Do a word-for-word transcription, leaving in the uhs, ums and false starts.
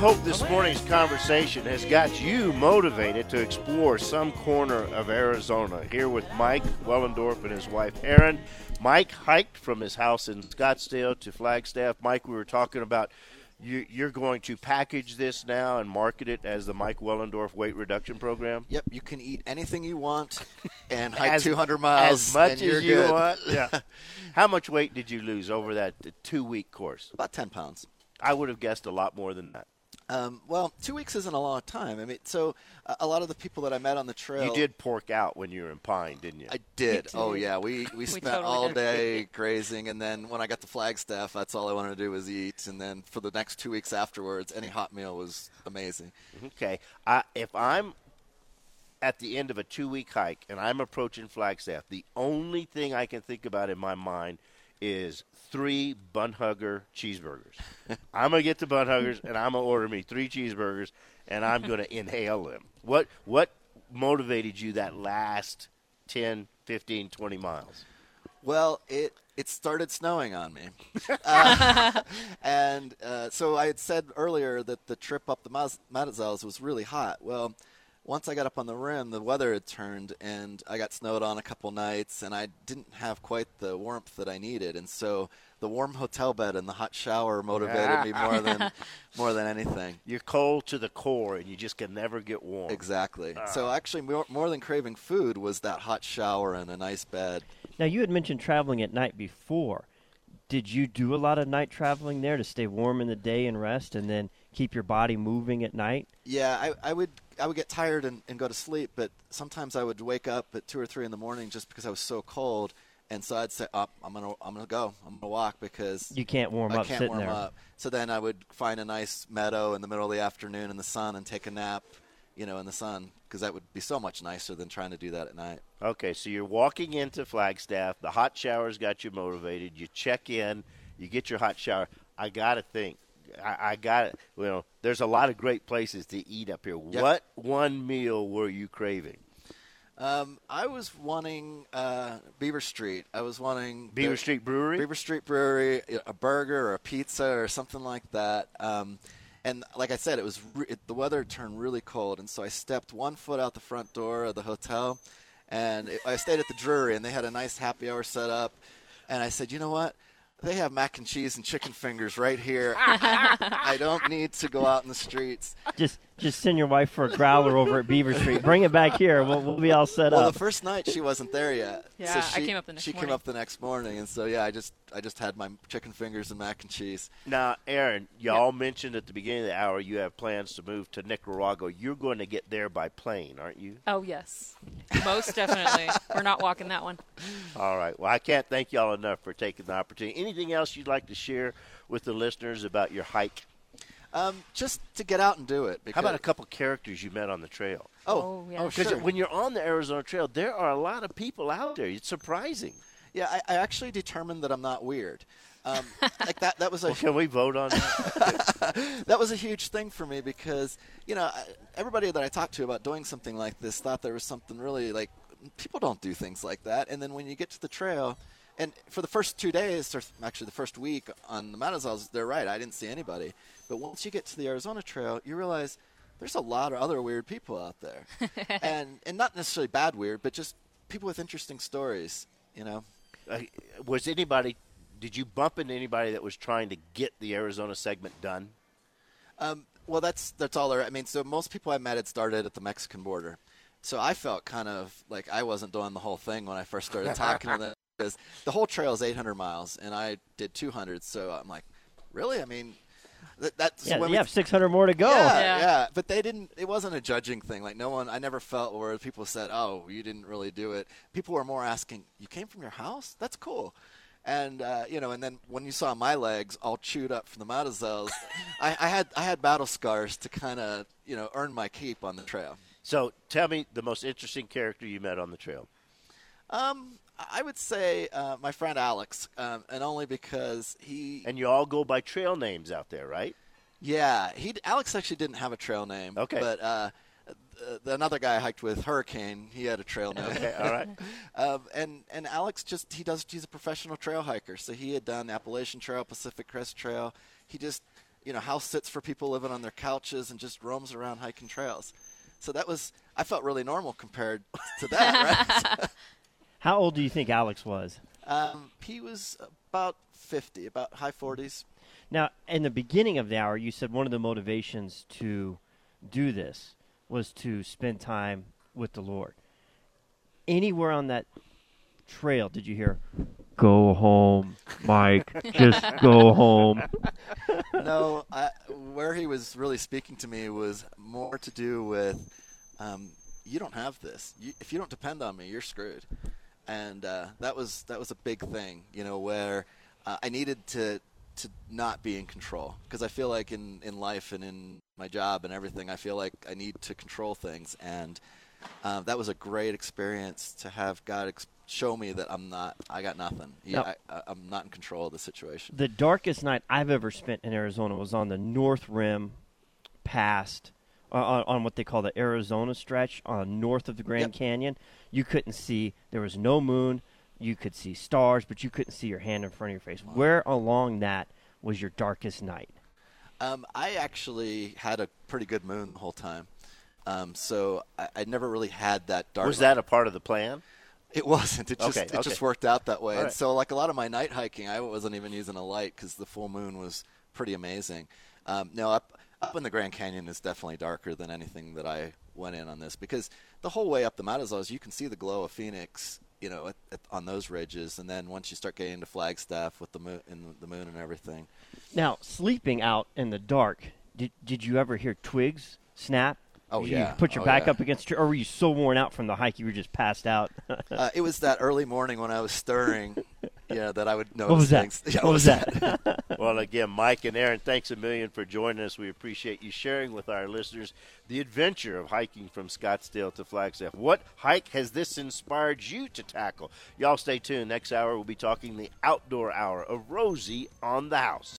hope this morning's conversation has got you motivated to explore some corner of Arizona. Here with Mike Wellendorf and his wife, Erin. Mike hiked from his house in Scottsdale to Flagstaff. Mike, we were talking about you, you're going to package this now and market it as the Mike Wellendorf Weight Reduction Program. Yep, you can eat anything you want and hike as, two hundred miles. As much and you're as you good. want. Yeah. How much weight did you lose over that two-week course? About ten pounds. I would have guessed a lot more than that. Um, well, two weeks isn't a long time. I mean, so uh, a lot of the people that I met on the trail. You did pork out when you were in Pine, didn't you? I did. did. Oh, yeah. We we, we spent totally all did. day grazing, and then when I got to Flagstaff, that's all I wanted to do was eat. And then for the next two weeks afterwards, any hot meal was amazing. Okay. I, if I'm at the end of a two-week hike and I'm approaching Flagstaff, the only thing I can think about in my mind is three Bun Hugger cheeseburgers. I'm going to get the Bun Huggers, and I'm going to order me three cheeseburgers, and I'm going to inhale them. What what motivated you that last ten, fifteen, twenty miles? Well, it it started snowing on me. uh, and uh, so I had said earlier that the trip up the Maz- Matazals was really hot. Well, once I got up on the rim, the weather had turned, and I got snowed on a couple nights, and I didn't have quite the warmth that I needed. And so the warm hotel bed and the hot shower motivated me more than more than anything. You're cold to the core, and you just can never get warm. Exactly. Uh. So actually, more, more than craving food was that hot shower and a nice bed. Now, you had mentioned traveling at night before. Did you do a lot of night traveling there to stay warm in the day and rest, and then keep your body moving at night? Yeah, I, I would I would get tired and, and go to sleep, but sometimes I would wake up at two or three in the morning just because I was so cold, and so I'd say, oh, I'm gonna I'm gonna go, I'm gonna walk because you can't warm I up can't sitting warm there. up. So then I would find a nice meadow in the middle of the afternoon in the sun and take a nap, you know, in the sun, because that would be so much nicer than trying to do that at night. Okay, so you're walking into Flagstaff. The hot shower's got you motivated. You check in. You get your hot shower. I got to think. I, I got it. You know, there's a lot of great places to eat up here. Yep. What one meal were you craving? Um, I was wanting uh, Beaver Street. I was wanting Beaver the, Street Brewery? Beaver Street Brewery, a burger or a pizza or something like that. Um, and like I said, it was re- it, the weather turned really cold, and so I stepped one foot out the front door of the hotel, and it, I stayed at the Drury, and they had a nice happy hour set up. And I said, you know what? They have mac and cheese and chicken fingers right here. I don't need to go out in the streets. Just just send your wife for a growler over at Beaver Street. Bring it back here. We'll, we'll be all set well, up. Well, the first night she wasn't there yet. Yeah, so she, I came up the next she morning. came up the next morning, and so, yeah, I just I just had my chicken fingers and mac and cheese. Now, Erin, y'all mentioned at the beginning of the hour you have plans to move to Nicaragua. You're going to get there by plane, aren't you? Oh, yes. Most definitely. We're not walking that one. All right. Well, I can't thank y'all enough for taking the opportunity. Anything else you'd like to share with the listeners about your hike? Um, just to get out and do it. How about a couple characters you met on the trail? Oh, Oh, yeah. oh Because sure. when you're on the Arizona Trail, there are a lot of people out there. It's surprising. Yeah, I, I actually determined that I'm not weird. Um, like that, that was a Well, can we vote on that? that was a huge thing for me because, you know, I, everybody that I talked to about doing something like this thought there was something really like people don't do things like that. And then when you get to the trail, and for the first two days, or actually the first week on the Matazals, they're right. I didn't see anybody. But once you get to the Arizona Trail, you realize there's a lot of other weird people out there, and and not necessarily bad weird, but just people with interesting stories. You know, uh, was anybody? Did you bump into anybody that was trying to get the Arizona segment done? Um, well, that's that's all there. I mean, so most people I met had started at the Mexican border, so I felt kind of like I wasn't doing the whole thing when I first started talking to them because the whole trail is eight hundred miles, and I did two hundred. So I'm like, really? I mean. That, that's yeah, when you we, have six hundred more to go. Yeah, Yeah. yeah, but they didn't. It wasn't a judging thing. Like no one. I never felt where people said, "Oh, you didn't really do it." People were more asking, "You came from your house? That's cool." And uh, you know, and then when you saw my legs all chewed up from the Matazals, I, I had I had battle scars to kind of you know earn my keep on the trail. So tell me the most interesting character you met on the trail. Um, I would say uh, my friend Alex, um, and only because he. And you all go by trail names out there, right? Yeah, he Alex actually didn't have a trail name. Okay. But uh, the, another guy I hiked with, Hurricane, he had a trail name. Okay, all right. um, and and Alex just he does he's a professional trail hiker, so he had done Appalachian Trail, Pacific Crest Trail. He just you know, house sits for people living on their couches and just roams around hiking trails. So that was, I felt really normal compared to that, right? How old do you think Alex was? Um, he was about fifty, about high forties. Now, in the beginning of the hour, you said one of the motivations to do this was to spend time with the Lord. Anywhere on that trail did you hear, "Go home, Mike, just go home"? No, I, where he was really speaking to me was more to do with, um, you don't have this. You, if you don't depend on me, you're screwed. And uh, that was that was a big thing, you know, where uh, I needed to to not be in control, because I feel like in, in life and in my job and everything, I feel like I need to control things. And uh, that was a great experience to have God ex- show me that I'm not, I got nothing. Yeah, Now, I, I'm not in control of the situation. The darkest night I've ever spent in Arizona was on the North Rim, past uh, on, on what they call the Arizona stretch, on north of the Grand Yep. Canyon. You couldn't see. There was no moon. You could see stars, but you couldn't see your hand in front of your face. Where along that was your darkest night? Um, I actually had a pretty good moon the whole time. Um, so I, I never really had that dark. Was that a part of the plan? It wasn't. It just Okay, it okay. just worked out that way. All And right. so, like a lot of my night hiking, I wasn't even using a light because the full moon was pretty amazing. Um, no, up up in the Grand Canyon is definitely darker than anything that I went in on this, because the whole way up the Matazos, you can see the glow of Phoenix, you know, at, at, on those ridges, and then once you start getting into Flagstaff with the moon and the moon and everything. Now, sleeping out in the dark, did did you ever hear twigs snap? Oh, you yeah. put your Oh, back yeah. up against, or were you so worn out from the hike you were just passed out? Uh, it was that early morning when I was stirring, yeah, that I would notice What was that? things. Yeah, What was that? Well, again, Mike and Aaron, thanks a million for joining us. We appreciate you sharing with our listeners the adventure of hiking from Scottsdale to Flagstaff. What hike has this inspired you to tackle? Y'all stay tuned. Next hour, we'll be talking the outdoor hour of Rosie on the House.